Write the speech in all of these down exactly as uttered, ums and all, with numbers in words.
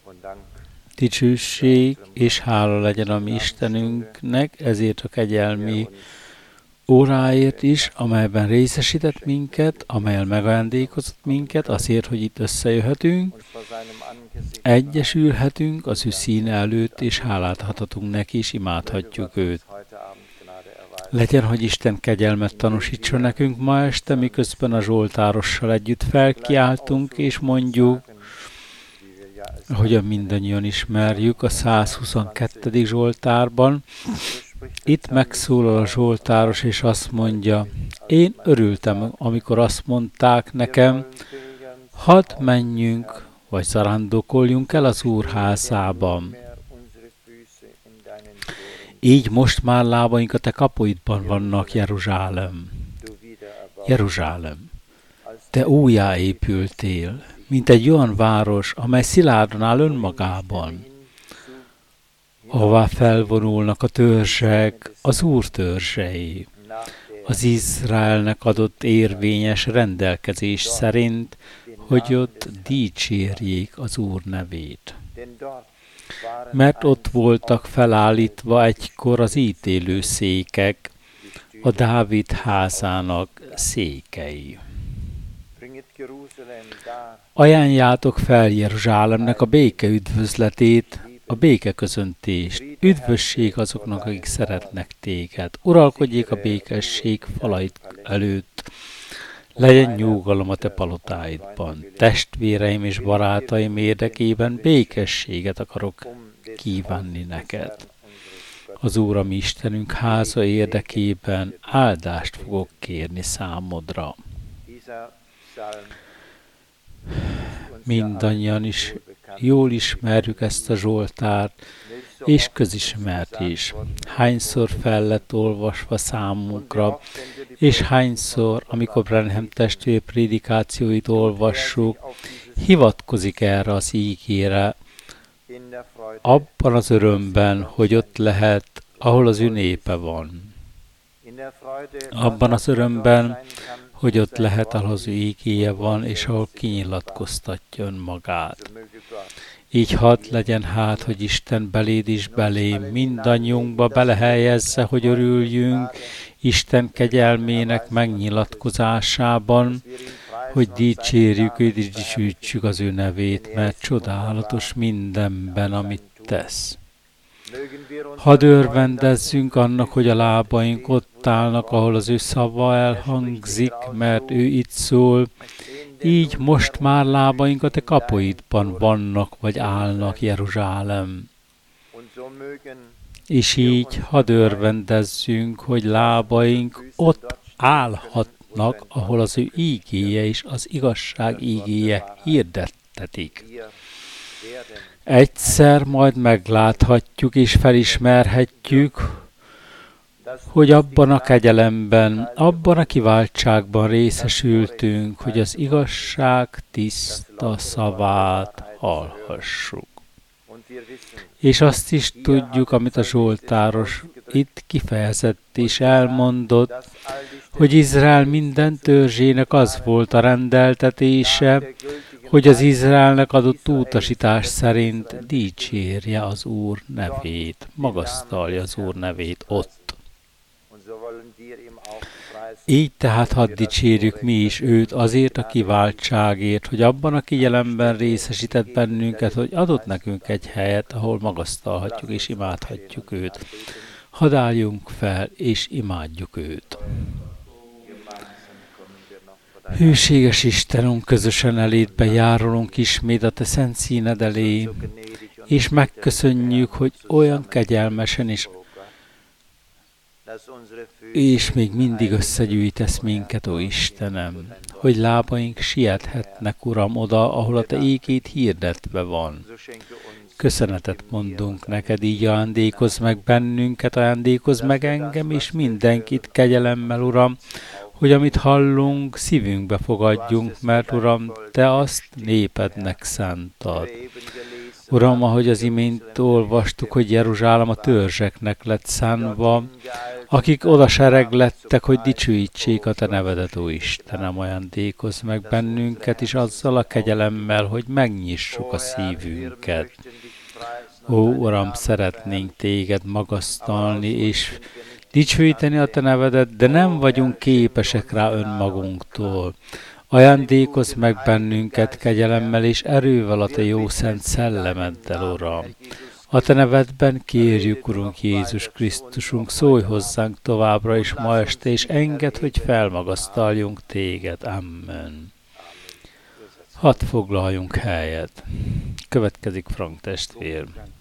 Dicsőség és hála legyen a mi Istenünknek ezért a kegyelmi óráért is, amelyben részesített minket, amelyen megajándékozott minket, azért, hogy itt összejöhetünk, egyesülhetünk az ő színe előtt, és hálát adhatunk neki, és imádhatjuk őt. Legyen, hogy Isten kegyelmet tanúsítson nekünk ma este, miközben a zsoltárossal együtt felkiáltunk, és mondjuk, ahogyan mindannyian ismerjük, a százhuszonkettő zsoltárban. Itt megszólal a zsoltáros, és azt mondja, én örültem, amikor azt mondták nekem, hadd menjünk, vagy zarándokoljunk el az Úr házában. Így most már lábaink a te kapuidban vannak, Jeruzsálem. Jeruzsálem, te újjáépültél, mint egy olyan város, amely szilárdan áll önmagában, ahová felvonulnak a törzsek, az Úr törzsei, az Izraelnek adott érvényes rendelkezés szerint, hogy ott dicsérjék az Úr nevét. Mert ott voltak felállítva egykor az ítélő székek, a Dávid házának székei. Ajánljátok fel Jeruzsálemnek a béke üdvözletét, a béke köszöntést. Üdvösség azoknak, akik szeretnek téged. Uralkodjék a békesség falait előtt. Legyen nyugalom a te palotáidban. Testvéreim és barátaim érdekében békességet akarok kívánni neked. Az Úr, a mi Istenünk háza érdekében áldást fogok kérni számodra. Mindannyian is jól ismerjük ezt a zsoltárt, és közismert is. Hányszor fel lett olvasva számunkra, és hányszor, amikor Branham testvér prédikációit olvassuk, hivatkozik erre az ígére, abban az örömben, hogy ott lehet, ahol az ő népe van. Abban az örömben, hogy ott lehet, ahol az ő ígéje van, és ahol kinyilatkoztatja önmagát. Így hadd legyen hát, hogy Isten beléd is belém, mindannyiunkba belehelyezze, hogy örüljünk Isten kegyelmének megnyilatkozásában, hogy dicsérjük őt és dicsőítsük az ő nevét, mert csodálatos mindenben, amit tesz. Hadd örvendezzünk annak, hogy a lábaink ott állnak, ahol az ő szava elhangzik, mert ő itt szól. Így most már lábaink a te kapuidban vannak, vagy állnak, Jeruzsálem. És így hadd örvendezzünk, hogy lábaink ott állhatnak, ahol az ő ígéje és az igazság ígéje hirdettetik. Egyszer majd megláthatjuk és felismerhetjük, hogy abban a kegyelemben, abban a kiváltságban részesültünk, hogy az igazság tiszta szavát hallhassuk. És azt is tudjuk, amit a zsoltáros itt kifejezett és elmondott, hogy Izrael minden törzsének az volt a rendeltetése, hogy az Izraelnek adott utasítás szerint dicsérje az Úr nevét, magasztalja az Úr nevét ott. Így tehát hadd dicsérjük mi is őt azért a kiváltságért, hogy abban a kegyelemben részesített bennünket, hogy adott nekünk egy helyet, ahol magasztalhatjuk és imádhatjuk őt. Hadd álljunk fel és imádjuk őt. Hűséges Istenünk, közösen elédbe járulunk ismét a te szent színed elé, és megköszönjük, hogy olyan kegyelmesen is és még mindig összegyűjtesz minket, ó Istenem, hogy lábaink siethetnek, Uram, oda, ahol a te ékét hirdetve van. Köszönetet mondunk neked, így ajándékozz meg bennünket, ajándékozz meg engem és mindenkit kegyelemmel, Uram, hogy amit hallunk, szívünkbe fogadjunk, mert Uram, Te azt népednek szántad. Uram, ahogy az imént olvastuk, hogy Jeruzsálem a törzseknek lett szánva, akik oda sereglettek, hogy dicsőítsék a Te nevedet, ó Istenem, ajándékozz meg bennünket is azzal a kegyelemmel, hogy megnyissuk a szívünket. Ó, Uram, szeretnénk Téged magasztalni és dicsőíteni a Te nevedet, de nem vagyunk képesek rá önmagunktól. Ajándékozz meg bennünket kegyelemmel és erővel a Te jó szent szellemeddel, Uram. A Te nevedben kérjük, Urunk Jézus Krisztusunk, szólj hozzánk továbbra is ma este, és engedd, hogy felmagasztaljunk Téged. Amen. Hadd foglaljunk helyet. Következik Frank testvér.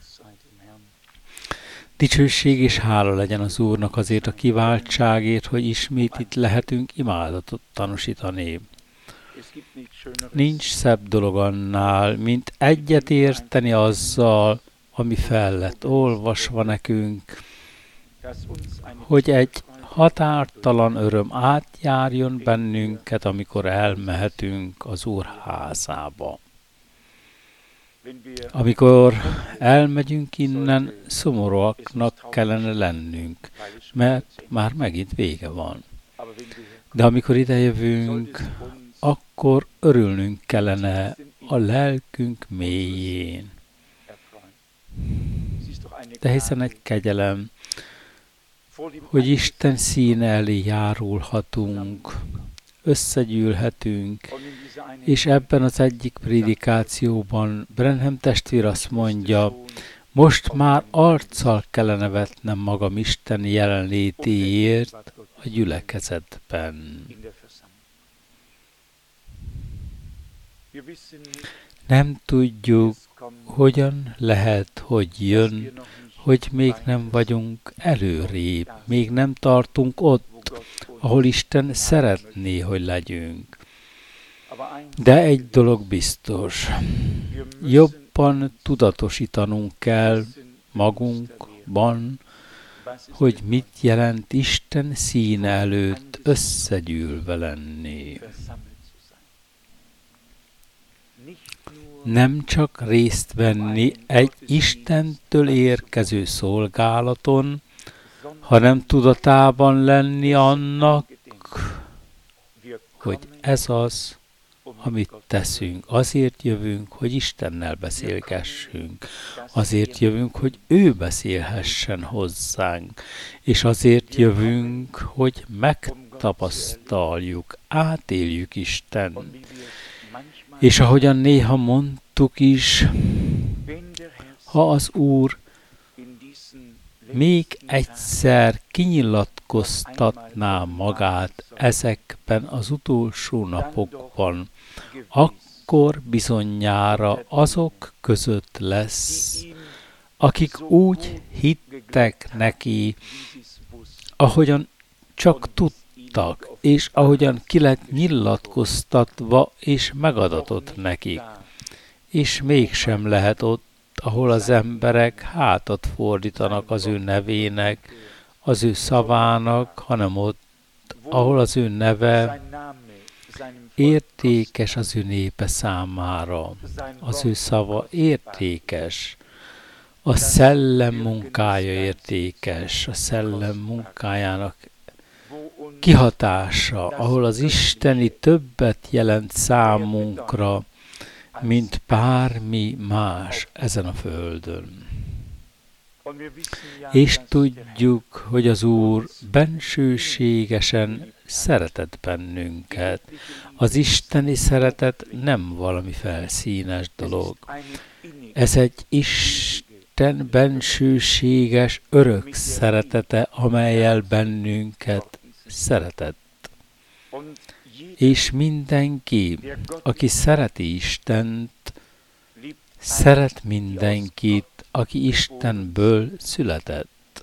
Dicsőség és hála legyen az Úrnak azért a kiváltságért, hogy ismét itt lehetünk imádatot tanúsítani. Nincs szebb dolog annál, mint egyet érteni azzal, ami fel lett olvasva nekünk, hogy egy határtalan öröm átjárjon bennünket, amikor elmehetünk az Úr házába. Amikor elmegyünk innen, szomorúaknak kellene lennünk, mert már megint vége van. De amikor idejövünk, akkor örülnünk kellene a lelkünk mélyén. De hiszen egy kegyelem, hogy Isten színe elé járulhatunk, összegyűlhetünk, és ebben az egyik prédikációban Branham testvér azt mondja, most már arccal kellene vetnem magam Isten jelenlétéért a gyülekezetben. Nem tudjuk, hogyan lehet, hogy jön, hogy még nem vagyunk előrébb, még nem tartunk ott, ahol Isten szeretné, hogy legyünk. De egy dolog biztos, jobban tudatosítanunk kell magunkban, hogy mit jelent Isten színe előtt összegyűlve lenni. Nem csak részt venni egy Istentől érkező szolgálaton, hanem tudatában lenni annak, hogy ez az, amit teszünk. Azért jövünk, hogy Istennel beszélgessünk. Azért jövünk, hogy ő beszélhessen hozzánk. És azért jövünk, hogy megtapasztaljuk, átéljük Isten. És ahogyan néha mondtuk is, ha az Úr még egyszer kinyilatkoztatná magát ezekben az utolsó napokban, akkor bizonyára azok között lesz, akik úgy hittek neki, ahogyan csak tudtak, és ahogyan ki lett nyilatkoztatva és megadatott nekik. És mégsem lehet ott, ahol az emberek hátat fordítanak az ő nevének, az ő szavának, hanem ott, ahol az ő neve értékes az ő népe számára. Az ő szava értékes. A szellem munkája értékes. A szellem munkájának kihatása, ahol az isteni többet jelent számunkra, mint bármi más ezen a földön. És tudjuk, hogy az Úr bensőségesen szeretett bennünket. Az isteni szeretet nem valami felszínes dolog. Ez egy Isten bensőséges, örök szeretete, amellyel bennünket szeretett. És mindenki, aki szereti Istent, szeret mindenkit, aki Istenből született.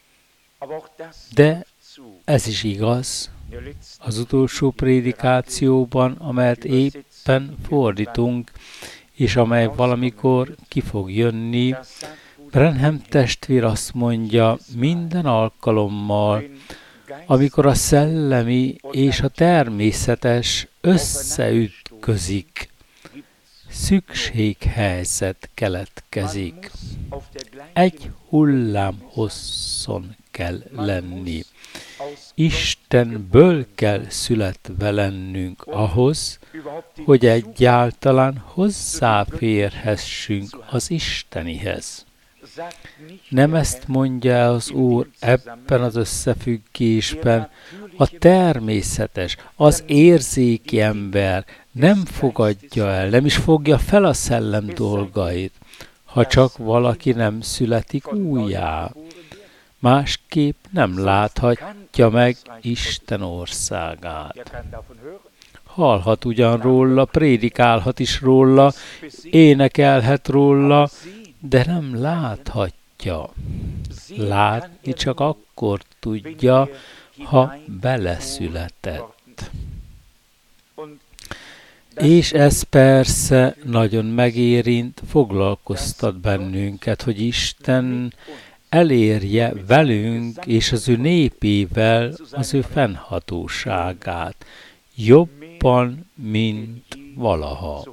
De ez is igaz az utolsó prédikációban, amelyet éppen fordítunk, és amely valamikor ki fog jönni. Branham testvér azt mondja, minden alkalommal, amikor a szellemi és a természetes összeütközik, szükséghelyzet keletkezik. Egy hullám hosszon kell lenni. Istenből kell születve lennünk ahhoz, hogy egyáltalán hozzáférhessünk az Istenihez. Nem ezt mondja az Úr ebben az összefüggésben, a természetes, az érzéki ember nem fogadja el, nem is fogja fel a szellem dolgait, ha csak valaki nem születik újjá. Másképp nem láthatja meg Isten országát. Hallhat ugyan róla, prédikálhat is róla, énekelhet róla, de nem láthatja. Látni csak akkor tudja, ha beleszületett. És ez persze nagyon megérint, foglalkoztat bennünket, hogy Isten elérje velünk és az ő népével az ő fennhatóságát, jobban, mint valaha.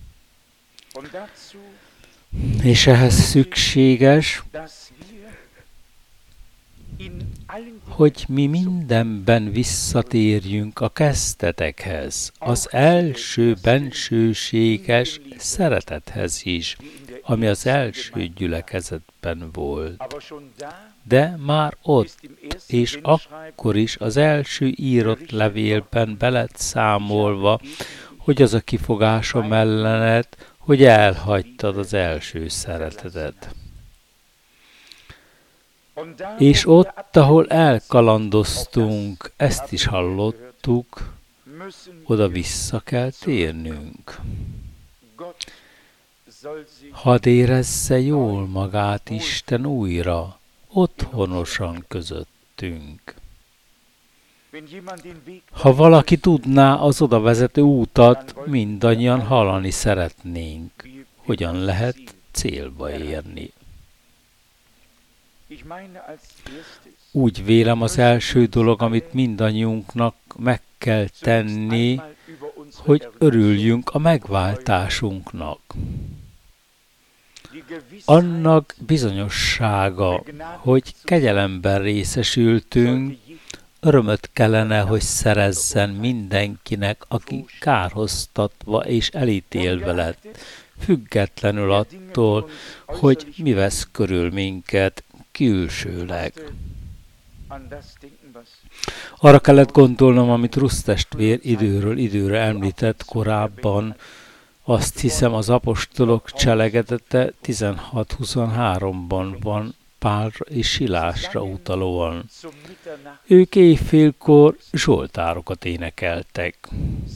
És ehhez szükséges, hogy mi mindenben visszatérjünk a kezdetekhez, az első bensőséges szeretethez is, ami az első gyülekezetben volt. De már ott, és akkor is az első írott levélben be lett számolva, hogy az a kifogásom ellened, hogy elhagytad az első szeretetet. És ott, ahol elkalandoztunk, ezt is hallottuk, oda vissza kell térnünk. Hadd érezze jól magát Isten újra, otthonosan közöttünk. Ha valaki tudná az oda vezető útat, mindannyian hallani szeretnénk, hogyan lehet célba érni. Úgy vélem, az első dolog, amit mindannyiunknak meg kell tenni, hogy örüljünk a megváltásunknak. Annak bizonyossága, hogy kegyelemben részesültünk, örömöt kellene, hogy szerezzen mindenkinek, aki kárhoztatva és elítélve lett, függetlenül attól, hogy mi vesz körül minket külsőleg. Arra kellett gondolnom, amit Rusz testvér időről időre említett korábban, azt hiszem az apostolok cselekedete tizenhat huszonháromban van Pálra és Silásra utalóan. Ők éjfélkor zsoltárokat énekeltek.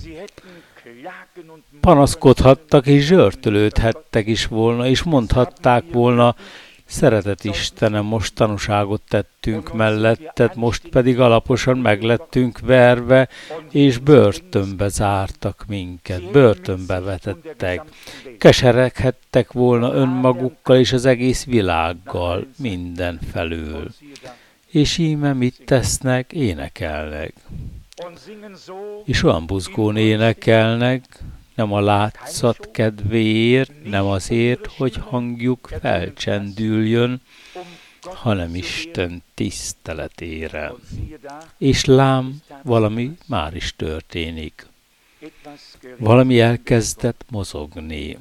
Panaszkodhattak és zsörtölődhettek is volna, és mondhatták volna, szeretett Istenem, most tanúságot tettünk melletted, most pedig alaposan meglettünk verve, és börtönbe zártak minket, börtönbe vetettek. Kesereghettek volna önmagukkal és az egész világgal, mindenfelül. És íme mit tesznek? Énekelnek. És olyan buzgón énekelnek, nem a látszat kedvéért, nem azért, hogy hangjuk felcsendüljön, hanem Isten tiszteletére. És lám, valami már is történik. Valami elkezdett mozogni.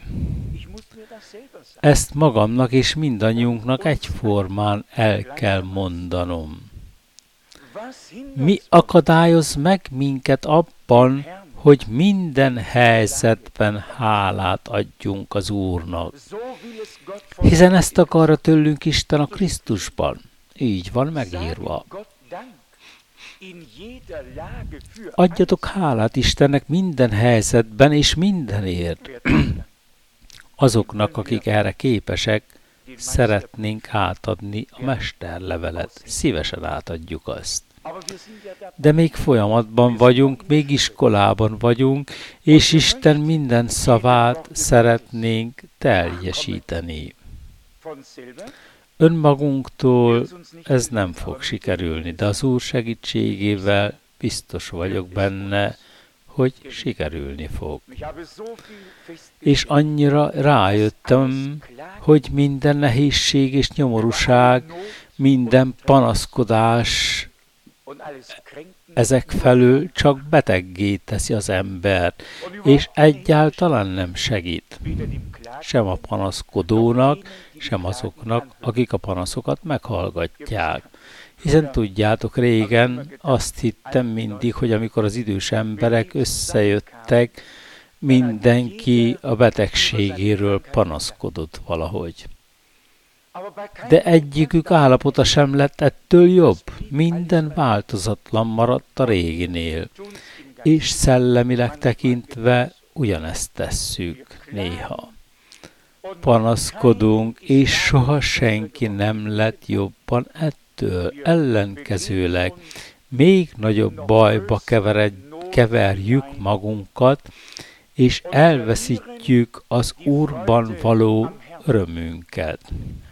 Ezt magamnak és mindannyiunknak egyformán el kell mondanom. Mi akadályoz meg minket abban, hogy minden helyzetben hálát adjunk az Úrnak. Hiszen ezt akarja tőlünk Isten a Krisztusban. Így van megírva. Adjatok hálát Istennek minden helyzetben és mindenért. Azoknak, akik erre képesek, szeretnénk átadni a mesterlevelet. Szívesen átadjuk azt. De még folyamatban vagyunk, még iskolában vagyunk, és Isten minden szavát szeretnénk teljesíteni. Önmagunktól ez nem fog sikerülni, de az Úr segítségével biztos vagyok benne, hogy sikerülni fog. És annyira rájöttem, hogy minden nehézség és nyomorúság, minden panaszkodás ezek felől csak beteggé teszi az embert, és egyáltalán nem segít. Sem a panaszkodónak, sem azoknak, akik a panaszokat meghallgatják. Hiszen tudjátok, régen azt hittem mindig, hogy amikor az idős emberek összejöttek, mindenki a betegségéről panaszkodott valahogy. De egyikük állapota sem lett ettől jobb. Minden változatlan maradt a réginél. És szellemileg tekintve ugyanezt tesszük néha. Panaszkodunk, és soha senki nem lett jobban ettől. Ellenkezőleg még nagyobb bajba kevered, keverjük magunkat, és elveszítjük az Úrban való örömünket.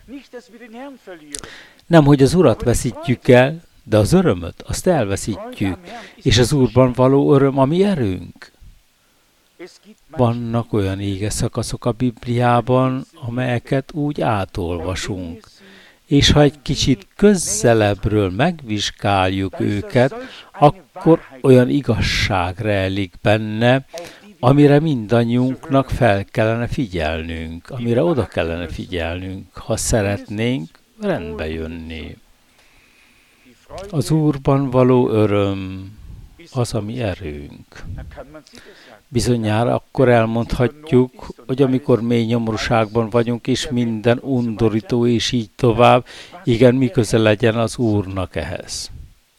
Nem, hogy az Urat veszítjük el, de az örömöt, azt elveszítjük, és az Úrban való öröm a mi erőnk. Vannak olyan ége szakaszok a Bibliában, amelyeket úgy átolvasunk, és ha egy kicsit közelebbről megvizsgáljuk őket, akkor olyan igazság rejlik benne, amire mindannyiunknak fel kellene figyelnünk, amire oda kellene figyelnünk, ha szeretnénk rendbe jönni. Az Úrban való öröm az a mi erőnk. Bizonyára akkor elmondhatjuk, hogy amikor mély nyomorúságban vagyunk, és minden undorító, és így tovább, igen, mi köze legyen az Úrnak ehhez.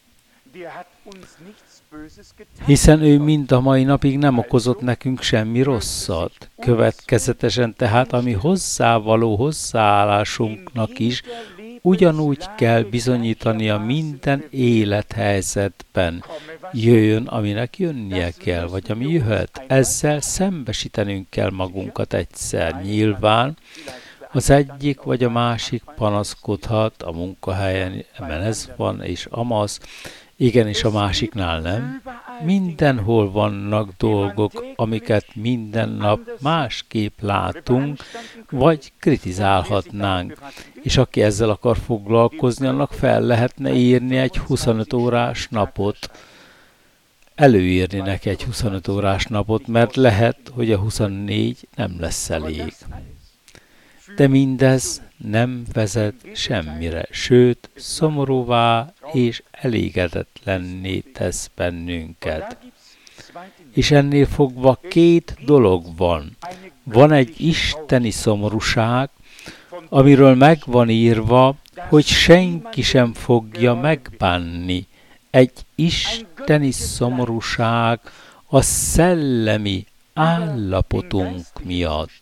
Hiszen ő mind a mai napig nem okozott nekünk semmi rosszat. Következetesen tehát, ami hozzávaló hozzáállásunknak is, ugyanúgy kell bizonyítania minden élethelyzetben. Jöjjön, aminek jönnie kell, vagy ami jöhet. Ezzel szembesítenünk kell magunkat egyszer. Nyilván az egyik vagy a másik panaszkodhat a munkahelyen, mert ez van, és amaz, igen, és a másiknál nem. Mindenhol vannak dolgok, amiket minden nap másképp látunk, vagy kritizálhatnánk. És aki ezzel akar foglalkozni, annak fel lehetne írni egy huszonöt órás napot. Előírni neki egy huszonöt órás napot, mert lehet, hogy a huszonnégy nem lesz elég. De mindez nem vezet semmire, sőt, szomorúvá és elégedetlenné tesz bennünket. És ennél fogva két dolog van. Van egy isteni szomorúság, amiről meg van írva, hogy senki sem fogja megbánni. Egy isteni szomorúság a szellemi állapotunk miatt.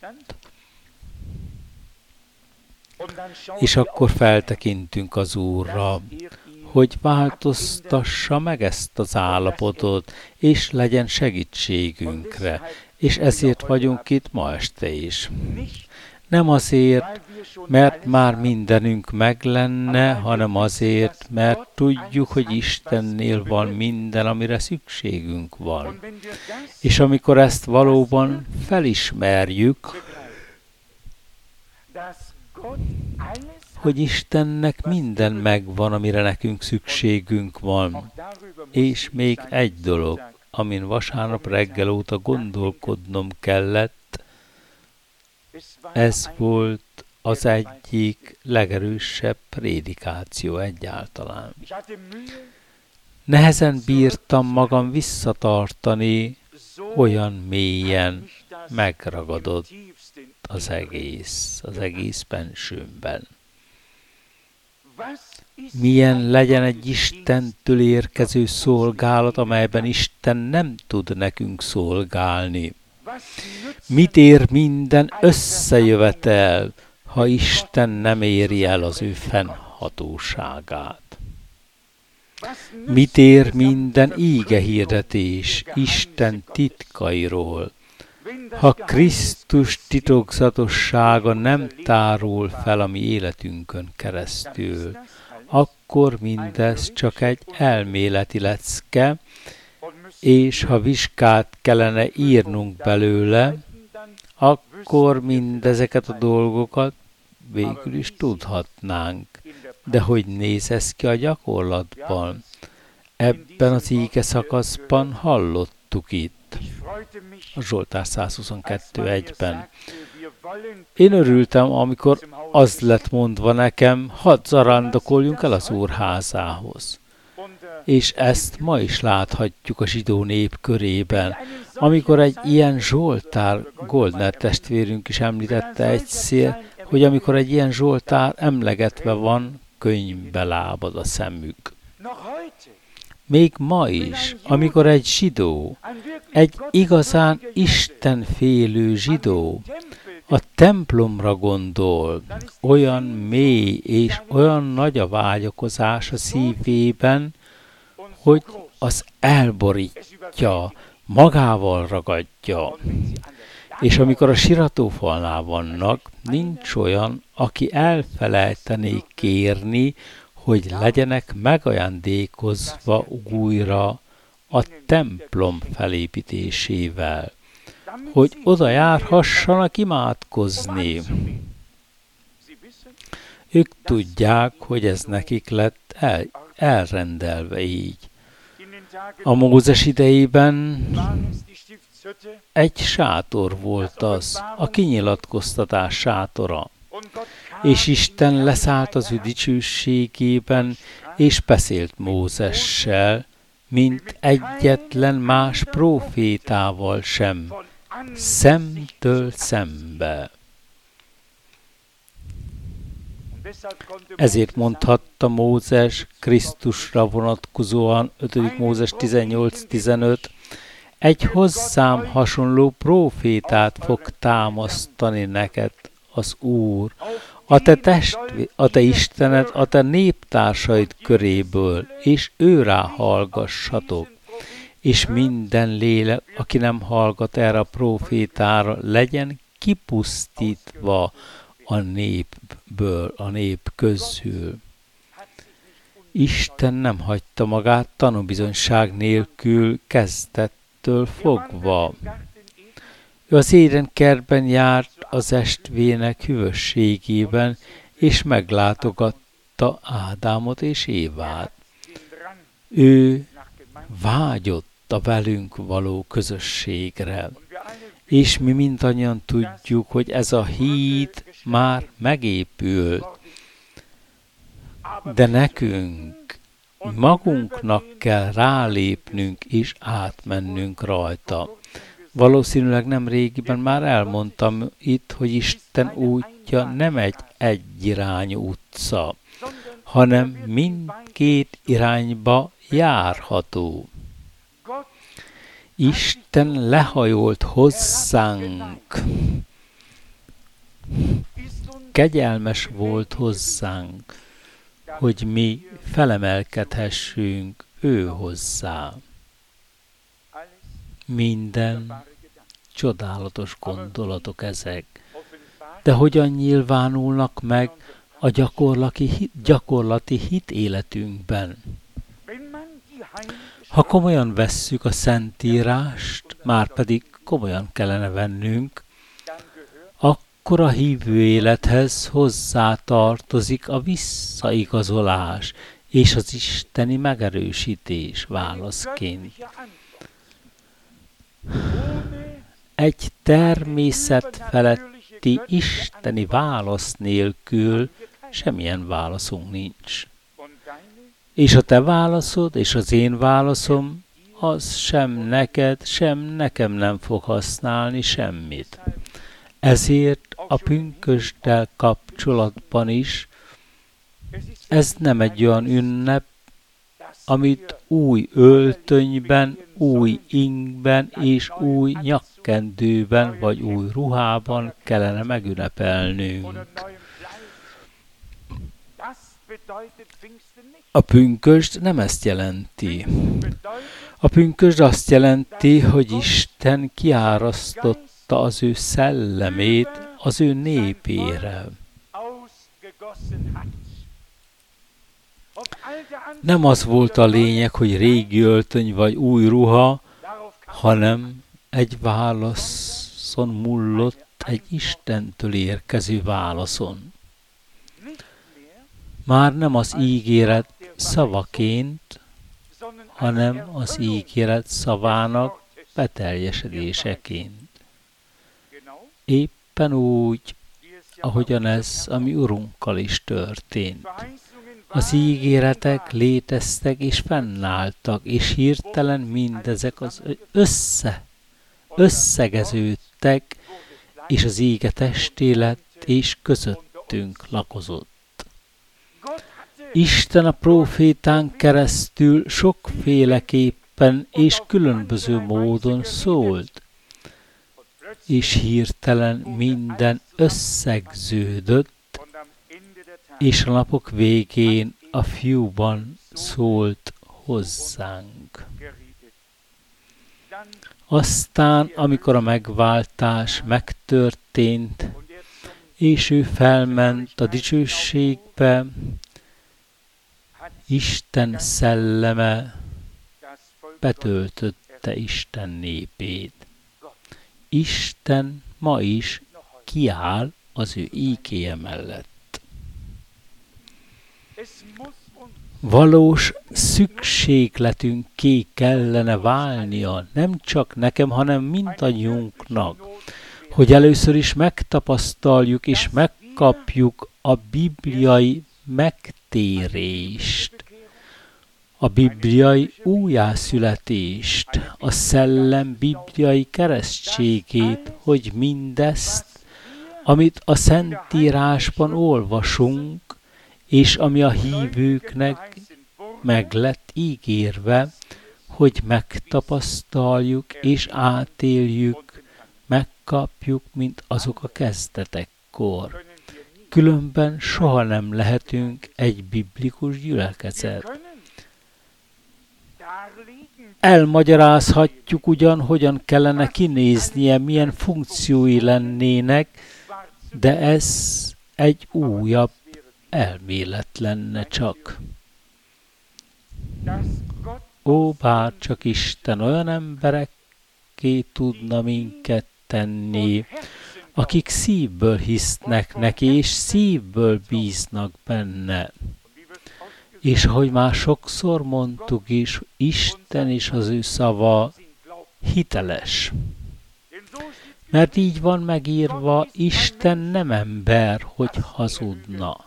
És akkor feltekintünk az Úrra, hogy változtassa meg ezt az állapotot, és legyen segítségünkre. És ezért vagyunk itt ma este is. Nem azért, mert már mindenünk meg lenne, hanem azért, mert tudjuk, hogy Istennél van minden, amire szükségünk van. És amikor ezt valóban felismerjük, hogy Istennek minden megvan, amire nekünk szükségünk van. És még egy dolog, amin vasárnap reggel óta gondolkodnom kellett, ez volt az egyik legerősebb prédikáció egyáltalán. Nehezen bírtam magam visszatartani, olyan mélyen megragadott az egész, az egész bensőmben. Milyen legyen egy Istentől érkező szolgálat, amelyben Isten nem tud nekünk szolgálni? Mit ér minden összejövetel, ha Isten nem éri el az ő fennhatóságát? Mit ér minden ígehirdetés Isten titkairól, Ha Krisztus titokzatossága nem tárul fel a mi életünkön keresztül, akkor mindez csak egy elméleti lecke, és ha vizsgát kellene írnunk belőle, akkor mindezeket a dolgokat végül is tudhatnánk. De hogy néz ez ki a gyakorlatban? Ebben az íge szakaszban hallottuk itt, a Zsoltár százhuszonkettő egyben. Én örültem, amikor az lett mondva nekem, hadd zarándokoljunk el az Úr házához. És ezt ma is láthatjuk a zsidó nép körében. Amikor egy ilyen Zsoltár, Goldner testvérünk is említette egyszer, hogy amikor egy ilyen Zsoltár emlegetve van, könnybe lábad a szemük. Még ma is, amikor egy zsidó, egy igazán istenfélő zsidó a templomra gondol, olyan mély és olyan nagy a vágyakozás a szívében, hogy az elborítja, magával ragadja. És amikor a siratófalnál vannak, nincs olyan, aki elfelejtené kérni, hogy legyenek megajándékozva újra a templom felépítésével, hogy oda járhassanak imádkozni. Ők tudják, hogy ez nekik lett el, elrendelve így. A Mózes idejében egy sátor volt az, a kinyilatkoztatás sátora, és Isten leszállt az ő dicsőségében, és beszélt Mózessel, mint egyetlen más prófétával sem, szemtől szembe. Ezért mondhatta Mózes Krisztusra vonatkozóan ötödik Mózes tizennyolc tizenöt, egy hozzám hasonló prófétát fog támasztani neked az Úr, a te, testvé, a te Istened, a te néptársaid köréből, és őrá hallgassatok. És minden lélek, aki nem hallgat erre a prófétára, legyen kipusztítva a népből, a nép közül. Isten nem hagyta magát tanúbizonyság nélkül kezdettől fogva. Ő az Édenkertben járt az estvének hűvösségében, és meglátogatta Ádámot és Évát. Ő vágyott a velünk való közösségre, és mi mindannyian tudjuk, hogy ez a híd már megépült, de nekünk, magunknak kell rálépnünk és átmennünk rajta. Valószínűleg nem régiben már elmondtam itt, hogy Isten útja nem egy egyirányú utca, hanem mindkét irányba járható. Isten lehajolt hozzánk, kegyelmes volt hozzánk, hogy mi felemelkedhessünk ő hozzá. Minden csodálatos gondolatok ezek, de hogyan nyilvánulnak meg a gyakorlati, gyakorlati hit életünkben? Ha komolyan vesszük a Szentírást, már pedig komolyan kellene vennünk, akkor a hívő élethez hozzátartozik a visszaigazolás és az isteni megerősítés válaszként. Egy természet feletti isteni válasz nélkül semmilyen válaszunk nincs. És a te válaszod és az én válaszom, az sem neked, sem nekem nem fog használni semmit. Ezért a pünkösddel kapcsolatban is ez nem egy olyan ünnep, amit új öltönyben, új ingben és új nyakkendőben vagy új ruhában kellene megünnepelnünk. A pünkösd nem ezt jelenti. A pünkösd azt jelenti, hogy Isten kiárasztott adta az ő szellemét az ő népére. Nem az volt a lényeg, hogy régi öltöny vagy új ruha, hanem egy válaszon múlott, egy Istentől érkező válaszon. Már nem az ígéret szavaként, hanem az ígéret szavának beteljesedéseként. Éppen úgy, ahogyan ez a mi Urunkkal is történt. Az ígéretek léteztek és fennálltak, és hirtelen mindezek az össze, összegeződtek, és az íge testé lett, és közöttünk lakozott. Isten a prófétán keresztül sokféleképpen és különböző módon szólt, és hirtelen minden összegződött, és a napok végén a Fiúban szólt hozzánk. Aztán, amikor a megváltás megtörtént, és ő felment a dicsőségbe, Isten szelleme betöltötte Isten népét. Isten ma is kiáll az ő ígéje mellett. Valós szükségletünké kellene válnia, nem csak nekem, hanem mindannyiunknak, hogy először is megtapasztaljuk és megkapjuk a bibliai megtérést, a bibliai újjászületést, a szellem bibliai keresztségét, hogy mindezt, amit a Szentírásban olvasunk, és ami a hívőknek meg lett ígérve, hogy megtapasztaljuk és átéljük, megkapjuk, mint azok a kezdetekkor. Különben soha nem lehetünk egy biblikus gyülekezet. Elmagyarázhatjuk ugyan, hogyan kellene kinéznie, milyen funkciói lennének, de ez egy újabb elmélet lenne csak. Ó, bár csak Isten olyan emberekké tudna minket tenni, akik szívből hisznek neki, és szívből bíznak benne. És ahogy már sokszor mondtuk is, Isten és az ő szava hiteles. Mert így van megírva, Isten nem ember, hogy hazudna.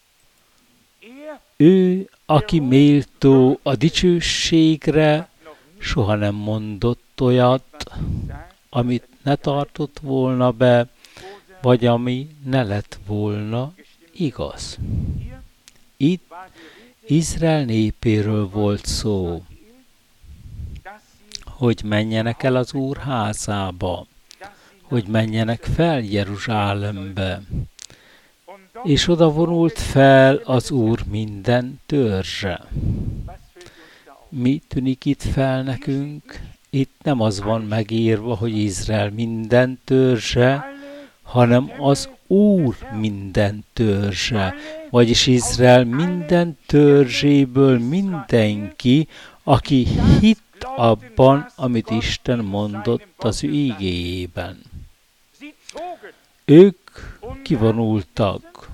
Ő, aki méltó a dicsőségre, soha nem mondott olyat, amit ne tartott volna be, vagy ami ne lett volna igaz. Itt Izrael népéről volt szó, hogy menjenek el az Úr házába, hogy menjenek fel Jeruzsálembe, és oda vonult fel az Úr minden törzse. Mi tűnik itt fel nekünk? Itt nem az van megírva, hogy Izrael minden törzse, hanem az Úr minden törzse, vagyis Izrael minden törzséből mindenki, aki hitt abban, amit Isten mondott az ő igéjében. Ők kivonultak,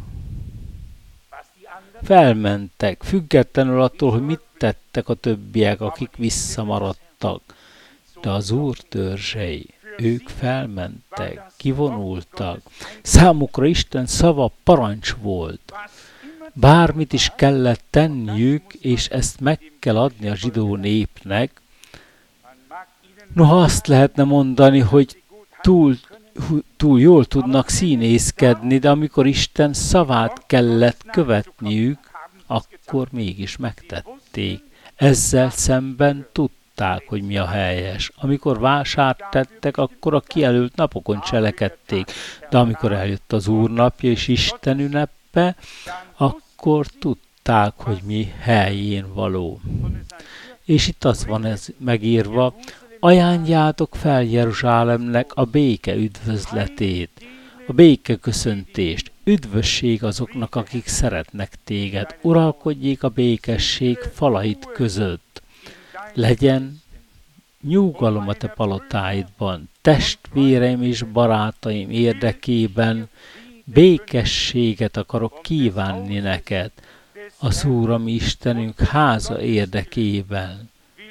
felmentek, függetlenül attól, hogy mit tettek a többiek, akik visszamaradtak, de az Úr törzsei, ők felmentek, kivonultak. Számukra Isten szava parancs volt. Bármit is kellett tenniük, és ezt meg kell adni a zsidó népnek. Noha azt lehetne mondani, hogy túl, túl jól tudnak színészkedni, de amikor Isten szavát kellett követniük, akkor mégis megtették. Ezzel szemben tudták, hogy mi a helyes. Amikor vásárt tettek, akkor a kijelölt napokon cselekedték, de amikor eljött az Úr napja és Isten ünnepe, akkor tudták, hogy mi helyén való. És itt az van ez megírva, Ajánljátok fel Jeruzsálemnek a béke üdvözletét, a béke köszöntést. Üdvösség azoknak, akik szeretnek téged. Uralkodjék a békesség falait között. Legyen nyugalom a te palotáidban, testvéreim és barátaim érdekében. Békességet akarok kívánni neked, az Úr, a mi Istenünk háza érdekében.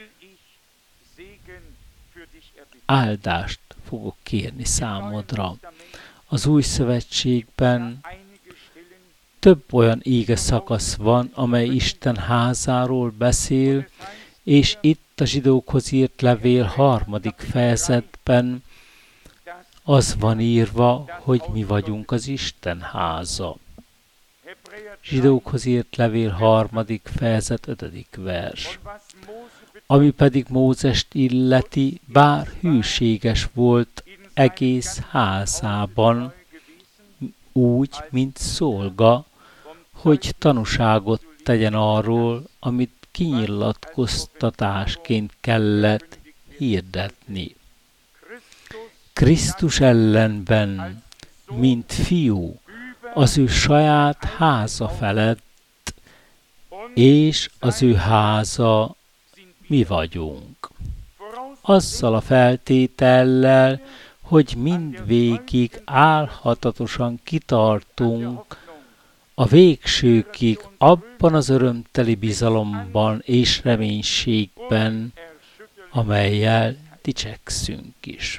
Áldást fogok kérni számodra. Az új szövetségben több olyan íge szakasz van, amely Isten házáról beszél, és itt a zsidókhoz írt levél harmadik fejezetben az van írva, hogy mi vagyunk az Isten háza. Zsidókhoz írt levél harmadik fejezet ötödik vers. Ami pedig Mózest illeti, bár hűséges volt egész házában, úgy, mint szolga, hogy tanúságot tegyen arról, amit kinyilatkoztatásként kellett hirdetni. Krisztus ellenben, mint fiú, az ő saját háza felett, és az ő háza mi vagyunk. Azzal a feltétellel, hogy mindvégig álhatatosan kitartunk a végsőkig abban az örömteli bizalomban és reménységben, amellyel dicsekszünk is.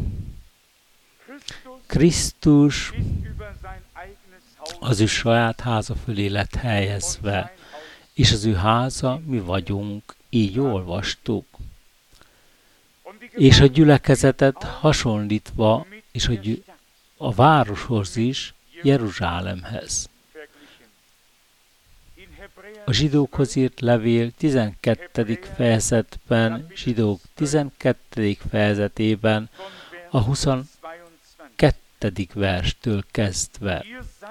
Krisztus az ő saját háza fölé lett helyezve, és az ő háza mi vagyunk, így olvastuk. És a gyülekezetet hasonlítva, és a, gyü- a városhoz is, Jeruzsálemhez. A zsidókhoz írt levél tizenkettedik fejezetben, zsidók tizenkettedik fejezetében, a huszonkettedik verstől kezdve.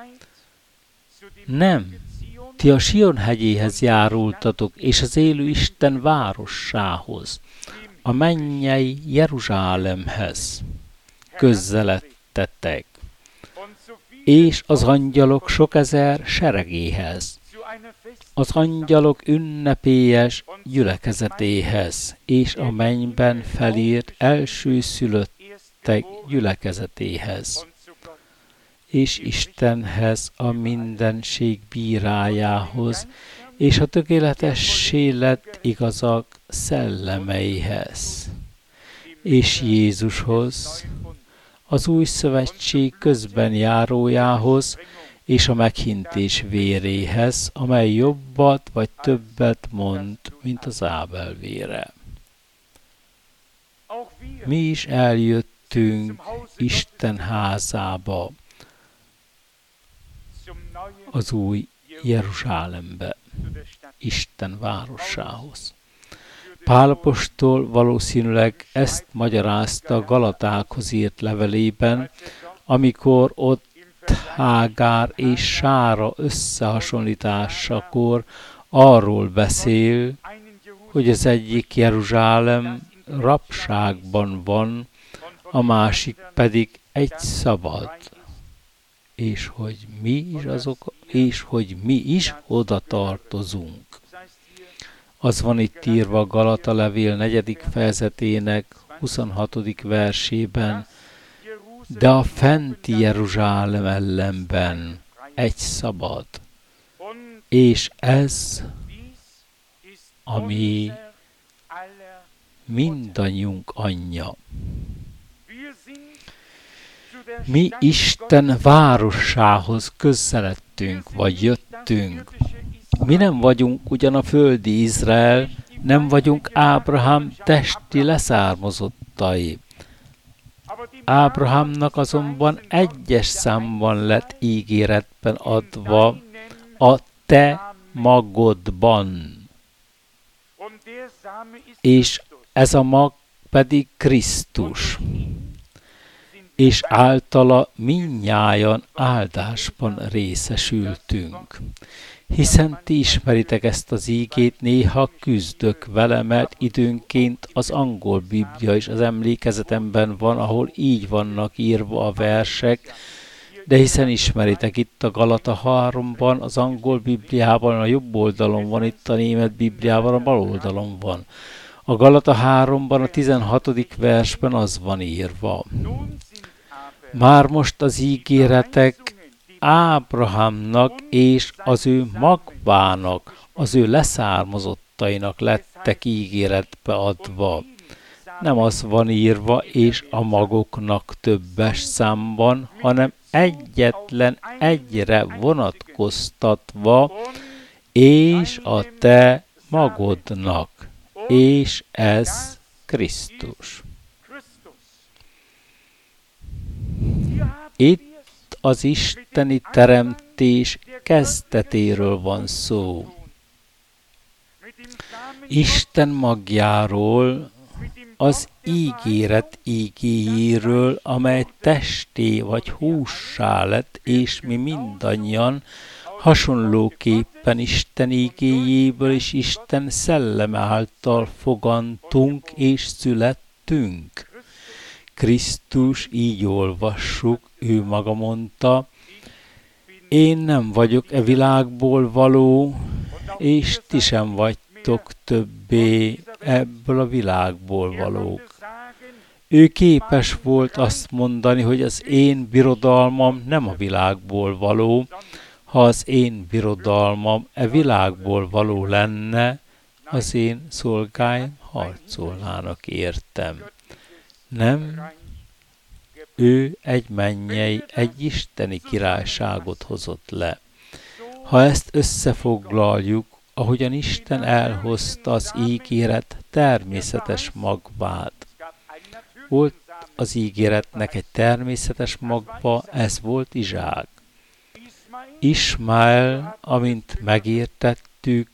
Nem, ti a Sion hegyéhez járultatok, és az élő Isten várossához, a mennyei Jeruzsálemhez közzeledtetek, és az angyalok sok ezer seregéhez, az angyalok ünnepélyes gyülekezetéhez, és a mennyben felírt elsőszülöttek gyülekezetéhez, és Istenhez, a mindenség bírájához, és a tökéletessé lett igazak szellemeihez, és Jézushoz, az új szövetség közben járójához, és a meghintés véréhez, amely jobbat vagy többet mond, mint az Ábel vére. Mi is eljöttünk Isten házába, az új Jeruzsálembe, Isten városához. Pál apostol valószínűleg ezt magyarázta a Galatákhoz írt levelében, amikor ott Hágár és Sára összehasonlításakor arról beszél, hogy az egyik Jeruzsálem rabságban van, a másik pedig egy szabad, és hogy mi is azok, és hogy mi is oda tartozunk. Az van itt írva a Galata levél negyedik fejezetének huszonhatodik versében, de a fenti Jeruzsálem ellenben egy szabad, és ez, ami mindannyiunk anyja. Mi Isten várossához közeledtünk, vagy jöttünk. Mi nem vagyunk ugyan a földi Izrael, nem vagyunk Ábrahám testi leszármazottai. Ábrahámnak azonban egyes számban lett ígéretben adva a te magodban. És ez a mag pedig Krisztus. és általa mindnyájan áldásban részesültünk. Hiszen ti ismeritek ezt az ígét, néha küzdök vele, mert időnként az angol biblia is az emlékezetemben van, ahol így vannak írva a versek, de hiszen ismeritek itt a Galata háromban, az angol bibliában a jobb oldalon van, itt a német bibliában a bal oldalon van. A Galata háromban a tizenhatodik versben az van írva. Már most az ígéretek Ábrahámnak és az ő magvának, az ő leszármazottainak lettek ígéretbe adva. Nem az van írva, és a magoknak többes számban, hanem egyetlen egyre vonatkoztatva, és a te magodnak, és ez Krisztus. Itt az isteni teremtés kezdetéről van szó. Isten magjáról, az ígéret ígéjéről, amely testé vagy hússá lett, és mi mindannyian hasonlóképpen Isten ígéjéből és Isten szelleme által fogantunk és születtünk. Krisztus, így olvassuk, ő maga mondta, én nem vagyok e világból való, és ti sem vagytok többé ebből a világból valók. Ő képes volt azt mondani, hogy az én birodalmam nem a világból való. Ha az én birodalmam e világból való lenne, az én szolgáim harcolnának értem. Nem, ő egy mennyei, egy isteni királyságot hozott le. Ha ezt összefoglaljuk, ahogyan Isten elhozta az ígéret természetes magvát. Volt az ígéretnek egy természetes magva, ez volt Izsák. Ismael, amint megértettük,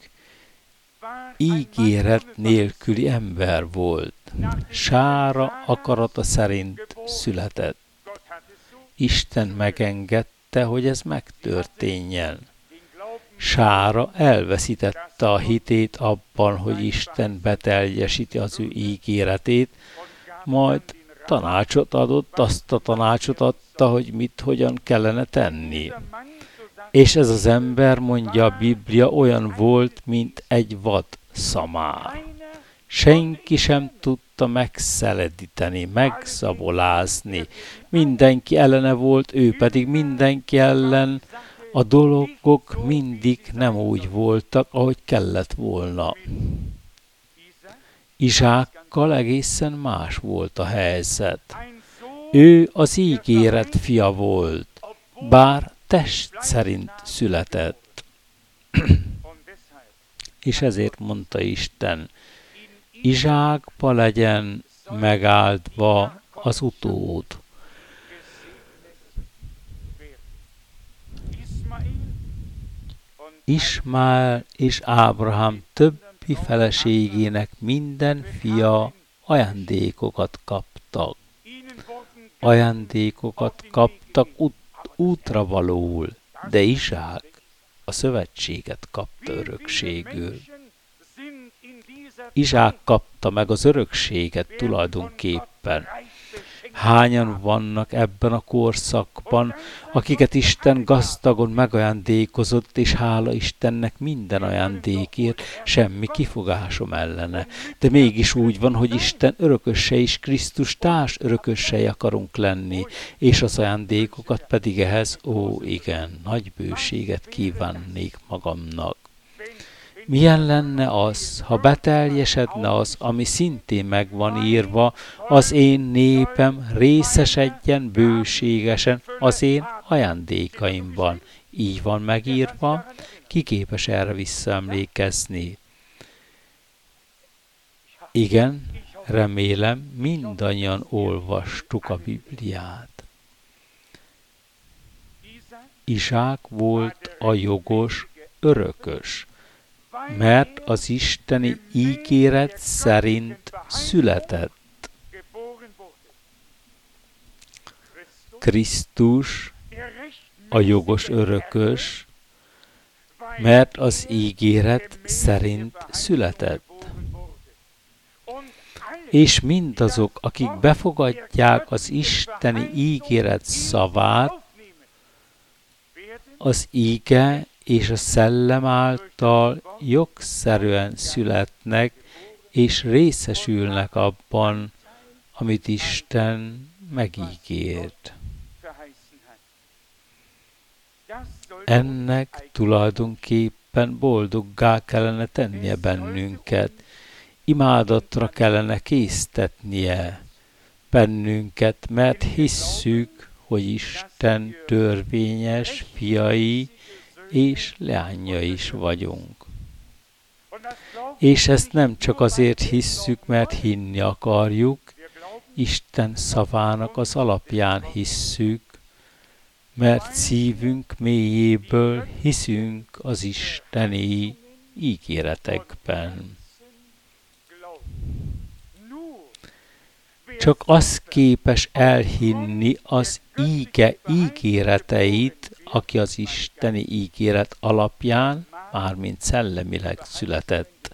ígéret nélküli ember volt. Sára akarata szerint született. Isten megengedte, hogy ez megtörténjen. Sára elveszítette a hitét abban, hogy Isten beteljesíti az ő ígéretét, majd tanácsot adott, azt a tanácsot adta, hogy mit, hogyan kellene tenni. És ez az ember, mondja a Biblia, olyan volt, mint egy vad szamár. Senki sem tudta megszeledíteni, megszabolázni. Mindenki ellene volt, ő pedig mindenki ellen. A dolgok mindig nem úgy voltak, ahogy kellett volna. Izsákkal egészen más volt a helyzet. Ő az ígéret fia volt, bár test szerint született. És ezért mondta Isten, Izsákba legyen megáldva az utód. Ismael és Ábrahám többi feleségének minden fia ajándékokat kaptak. Ajándékokat kaptak út, útra valóul, de Izsák a szövetséget kapta örökségül. Izsák kapta meg az örökséget tulajdonképpen. Hányan vannak ebben a korszakban, akiket Isten gazdagon megajándékozott, és hála Istennek minden ajándékért, semmi kifogásom ellene. De mégis úgy van, hogy Isten örökösei és Krisztus társ örökösei akarunk lenni, és az ajándékokat pedig ehhez, ó igen, nagy bőséget kívánnék magamnak. Milyen lenne az, ha beteljesedne az, ami szintén meg van írva, az én népem részesedjen bőségesen az én ajándékaimban. Így van megírva, ki képes erre visszaemlékezni? Igen, remélem, mindannyian olvastuk a Bibliát. Izsák volt a jogos örökös, mert az isteni ígéret szerint született. Krisztus a jogos örökös, mert az ígéret szerint született. És mindazok, akik befogadják az isteni ígéret szavát, az íge és a szellem által jogszerűen születnek, és részesülnek abban, amit Isten megígért. Ennek tulajdonképpen boldoggá kellene tennie bennünket, imádatra kellene késztetnie bennünket, mert hisszük, hogy Isten törvényes fiai és leányai is vagyunk. És ezt nem csak azért hisszük, mert hinni akarjuk, Isten szavának az alapján hisszük, mert szívünk mélyéből hiszünk az isteni ígéretekben. Csak az képes elhinni az íge ígéreteit, aki az isteni ígéret alapján, mármint szellemileg született.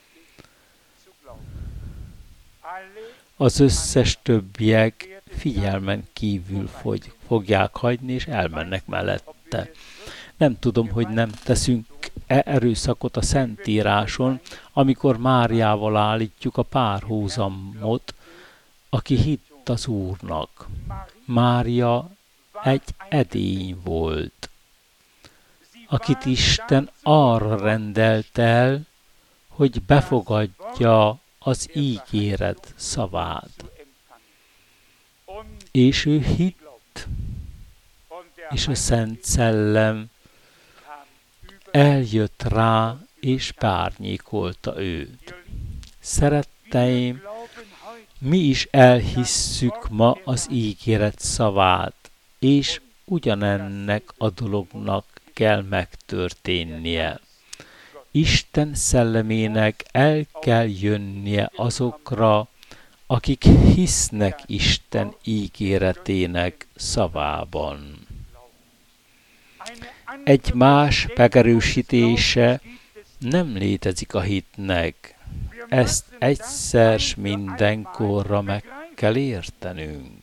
Az összes többiek figyelmen kívül fogy, fogják hagyni, és elmennek mellette. Nem tudom, hogy nem teszünk e erőszakot a Szentíráson, amikor Máriával állítjuk a párhuzamot, aki hitt az Úrnak. Mária egy edény volt, akit Isten arra rendelt el, hogy befogadja az ígéret szavát. És ő hitt, és a Szent Szellem eljött rá, és párnyékolta őt. Szeretteim, mi is elhisszük ma az ígéret szavát, és ugyanennek a dolognak kell megtörténnie. Isten szellemének el kell jönnie azokra, akik hisznek Isten ígéretének szavában. Egy más megerősítése nem létezik a hitnek. Ezt egyszer s mindenkorra meg kell értenünk.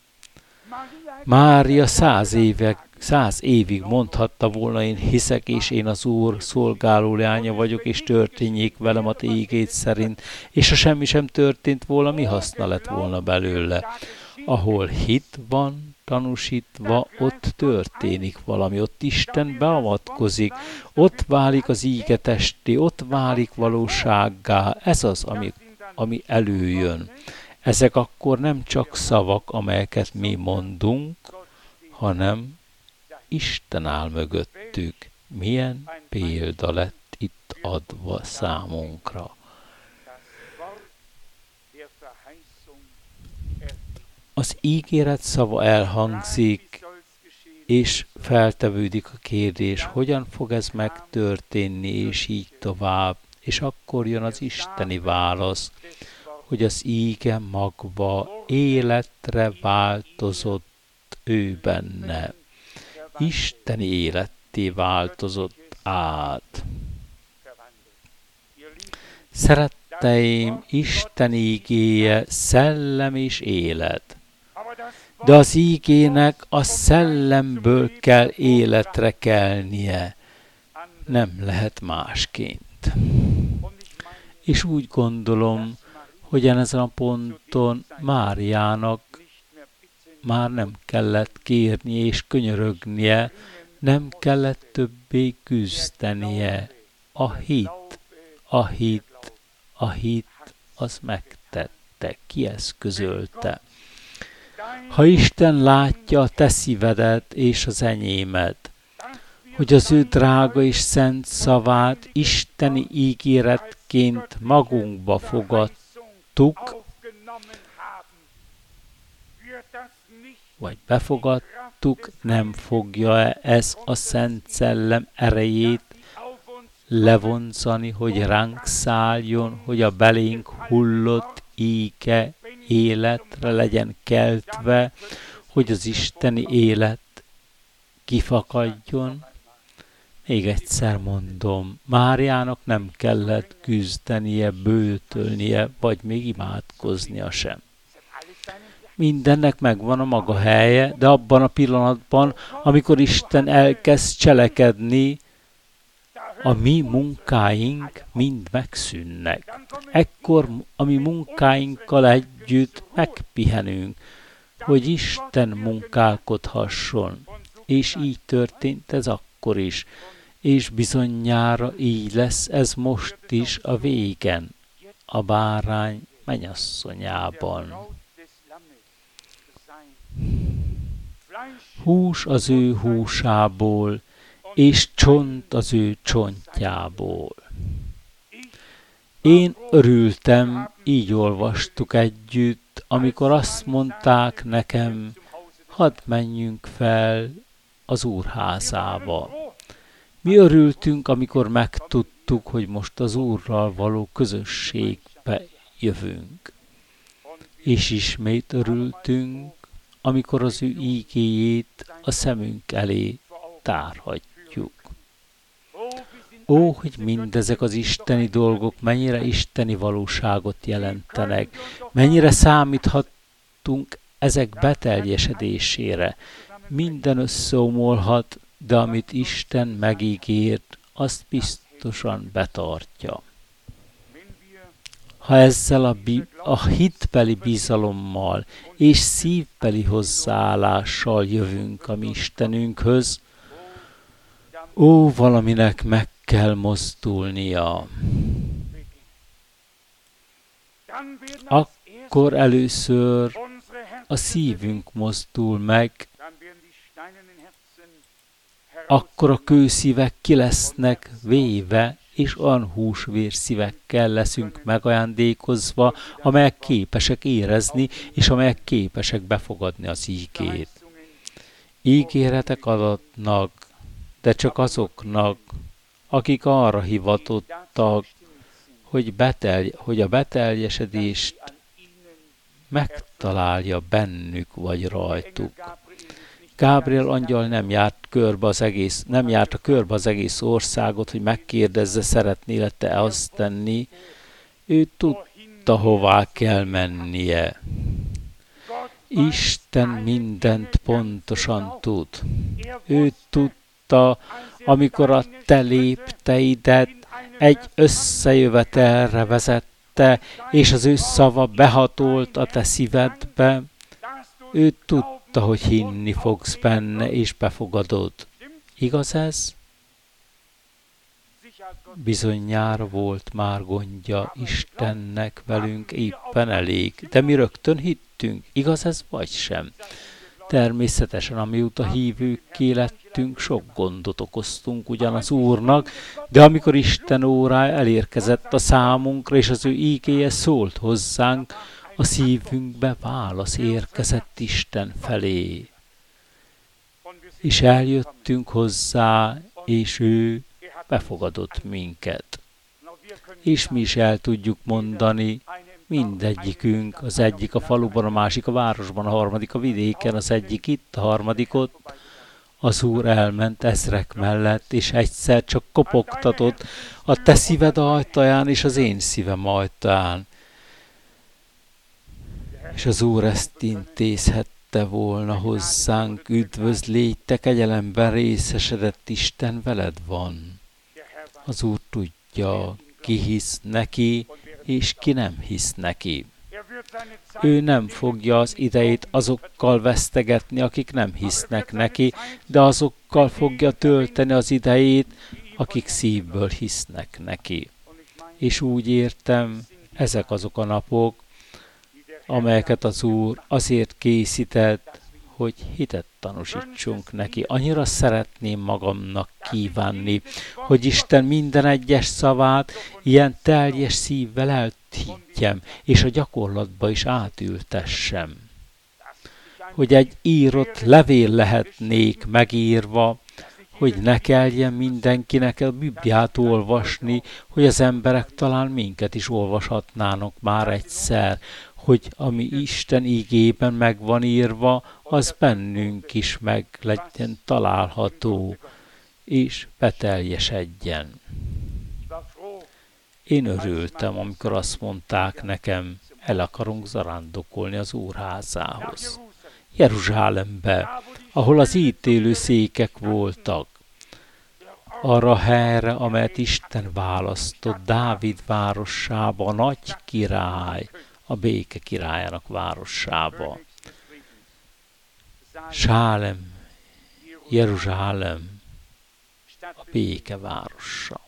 Mária száz évek, száz évig mondhatta volna, én hiszek, és én az Úr szolgáló leánya vagyok, és történjék velem a te ígéd szerint, és ha semmi sem történt volna, mi haszna lett volna belőle? Ahol hit van tanúsítva, ott történik valami, ott Isten beavatkozik, ott válik az íge testé, ott válik valósággá. Ez az, ami, ami előjön. Ezek akkor nem csak szavak, amelyeket mi mondunk, hanem Isten áll mögöttük. Milyen példa lett itt adva számunkra. Az ígéret szava elhangzik, és feltevődik a kérdés, hogyan fog ez megtörténni, és így tovább. És akkor jön az isteni válasz, hogy az íge magva életre változott ő benne. Isteni életté változott át. Szeretteim, Isten ígéje szellem és élet. De az ígének a szellemből kell életre kelnie. Nem lehet másként. És úgy gondolom, hogy ezen a ponton Máriának már nem kellett kérni és könyörögnie, nem kellett többé küzdenie. A hit, a hit, a hit, az megtette, kieszközölte. Ha Isten látja a te szívedet és az enyémet, hogy az ő drága és szent szavát isteni ígéretként magunkba fogadtuk, vagy befogadtuk, nem fogja ez a Szent Szellem erejét levonzani, hogy ránk szálljon, hogy a belénk hullott íge életre legyen keltve, hogy az isteni élet kifakadjon. Még egyszer mondom, Máriának nem kellett küzdenie, bőtölnie, vagy még imádkoznia sem. Mindennek megvan a maga helye, de abban a pillanatban, amikor Isten elkezd cselekedni, a mi munkáink mind megszűnnek. Ekkor a mi munkáinkkal együtt megpihenünk, hogy Isten munkálkodhasson. És így történt ez akkor is. És bizonyára így lesz ez most is a végen, a bárány mennyasszonyában. Hús az ő húsából, és csont az ő csontjából. Én örültem, így olvastuk együtt, amikor azt mondták nekem, hadd menjünk fel az Úrházába. Mi örültünk, amikor megtudtuk, hogy most az Úrral való közösségbe jövünk. És ismét örültünk, amikor az ő ígéjét a szemünk elé tárhatjuk. Ó, hogy mindezek az isteni dolgok mennyire isteni valóságot jelentenek, mennyire számíthatunk ezek beteljesedésére. Minden összeomolhat, de amit Isten megígért, azt biztosan betartja. Ha ezzel a, bi- a hitbeli bizalommal és szívbeli hozzáállással jövünk a mi Istenünkhöz, ó, valaminek meg kell mozdulnia. Akkor először a szívünk mozdul meg, akkor a kőszívek ki lesznek véve, és olyan húsvér szívekkel leszünk megajándékozva, amelyek képesek érezni, és amelyek képesek befogadni az ígét. Ígéretek adatnak, de csak azoknak, akik arra hivatottak, hogy, betelj, hogy a beteljesedést megtalálja bennük vagy rajtuk. Gábriel angyal nem járt körbe az egész, nem járta körbe az egész országot, hogy megkérdezze, szeretnél te azt tenni. Ő tudta, hová kell mennie. Isten mindent pontosan tud. Ő tudta, amikor a te lépteidet egy összejövetelre vezette, és az ő szava behatolt a te szívedbe. Ő tudta, hogy hinni fogsz benne, és befogadod. Igaz ez? Bizonyára volt már gondja Istennek velünk éppen elég, de mi rögtön hittünk. Igaz ez vagy sem? Természetesen, amióta hívőkké lettünk, sok gondot okoztunk ugyan az Úrnak, de amikor Isten órája elérkezett a számunkra, és az ő ígéje szólt hozzánk, a szívünkbe válasz érkezett Isten felé. És eljöttünk hozzá, és ő befogadott minket. És mi is el tudjuk mondani, mindegyikünk, az egyik a faluban, a másik a városban, a harmadik a vidéken, az egyik itt, a harmadik ott. Az Úr elment ezrek mellett, és egyszer csak kopogtatott a te szíved ajtaján, és az én szívem ajtaján. És az Úr ezt intézhette volna hozzánk, üdvözlégy, te kegyelemben részesedett Isten veled van. Az Úr tudja, ki hisz neki, és ki nem hisz neki. Ő nem fogja az idejét azokkal vesztegetni, akik nem hisznek neki, de azokkal fogja tölteni az idejét, akik szívből hisznek neki. És úgy értem, ezek azok a napok, amelyeket az Úr azért készített, hogy hitet tanúsítsunk neki. Annyira szeretném magamnak kívánni, hogy Isten minden egyes szavát ilyen teljes szívvel elhiggyem, és a gyakorlatba is átültessem. Hogy egy írott levél lehetnék megírva, hogy ne kelljen mindenkinek a Bibliát olvasni, hogy az emberek talán minket is olvashatnának már egyszer, hogy ami Isten igében meg van írva, az bennünk is meg legyen található, és beteljesedjen. Én örültem, amikor azt mondták nekem, el akarunk zarándokolni az Úrházához. Jeruzsálembe, ahol az ítélő székek voltak, arra a helyre, amelyet Isten választott, Dávid városába, a nagy király, a béke királyának városába. Sálem, Jeruzsálem, a béke városa.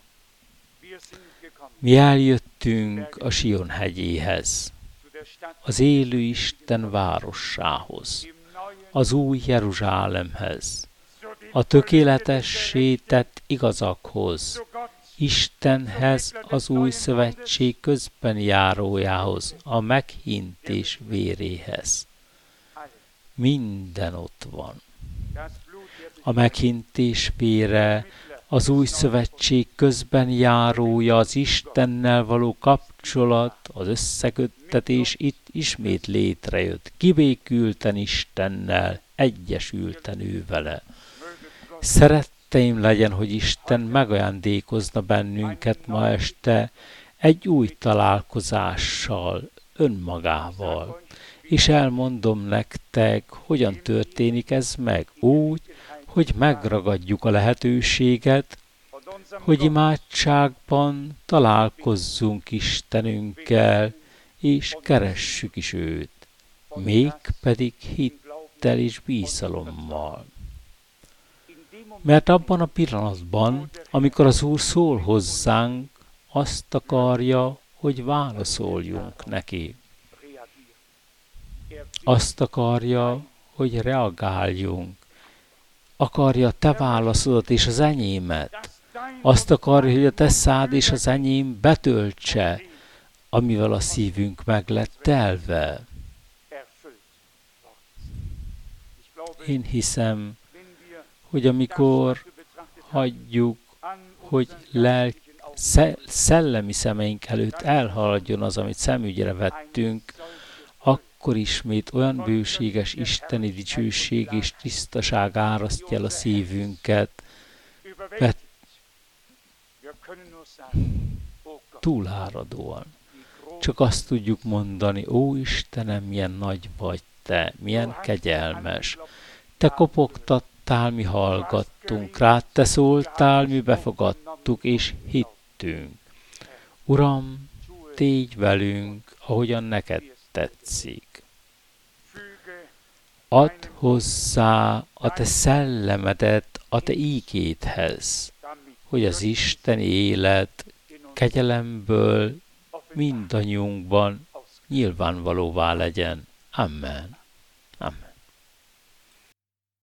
Mi eljöttünk a Sion hegyéhez, az élő Isten városához, az új Jeruzsálemhez, a tökéletessé tett igazakhoz, Istenhez, az új szövetség közben járójához, a meghintés véréhez. Minden ott van. A meghintés vére, az új szövetség közben járója, az Istennel való kapcsolat, az összeköttetés itt ismét létrejött. Kibékülten Istennel, egyesülten ő vele. Szeretteim legyen, hogy Isten megajándékozna bennünket ma este egy új találkozással, önmagával. És elmondom nektek, hogyan történik ez meg. Úgy, hogy megragadjuk a lehetőséget, hogy imádságban találkozzunk Istenünkkel, és keressük is őt, mégpedig hittel és bízalommal. Mert abban a pillanatban, amikor az Úr szól hozzánk, azt akarja, hogy válaszoljunk neki. Azt akarja, hogy reagáljunk. Akarja a te válaszodat és az enyémet. Azt akarja, hogy a te szád és az enyém betöltse, amivel a szívünk meg lett telve. Én hiszem, hogy amikor hagyjuk, hogy lelk, szellemi szemeink előtt elhaladjon az, amit szemügyre vettünk, akkor ismét olyan bőséges isteni dicsőség és tisztaság árasztja el a szívünket, mert túláradóan. Csak azt tudjuk mondani, ó Istenem, milyen nagy vagy te, milyen kegyelmes. Te kopogtattál, mi hallgattunk rád, te szóltál, mi befogadtuk és hittünk. Uram, tégy velünk, ahogyan neked tetszik. Add hozzá a te szellemedet a te ígédhez, hogy az isteni élet kegyelemből mindannyiunkban nyilvánvalóvá legyen. Amen.